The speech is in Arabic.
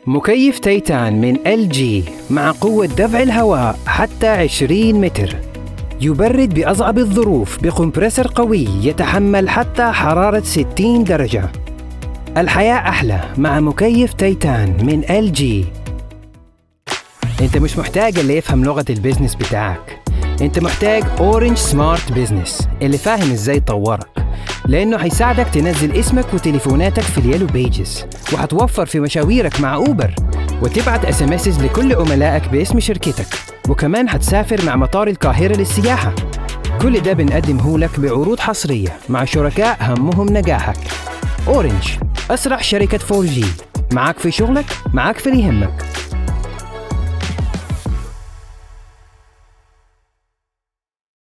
مكيف تيتان من LG مع قوة دفع الهواء حتى 20 متر، يبرد بأصعب الظروف بكمبرسر قوي يتحمل حتى حرارة 60 درجة. الحياة أحلى مع مكيف تيتان من LG. أنت مش محتاج اللي يفهم لغة البيزنس بتاعك، أنت محتاج أورنج سمارت بيزنس اللي فاهم إزاي يطورك، لأنه هيساعدك تنزل اسمك وتليفوناتك في اليلو بيجز، وهتوفر في مشاويرك مع أوبر، وتبعت SMS لكل عملائك باسم شركتك، وكمان هتسافر مع مطار القاهرة للسياحة. كل ده بنقدمه لك بعروض حصرية مع شركاء همهم نجاحك. أورنج، أسرع شركة 4G، معاك في شغلك، معاك في اللي يهمك.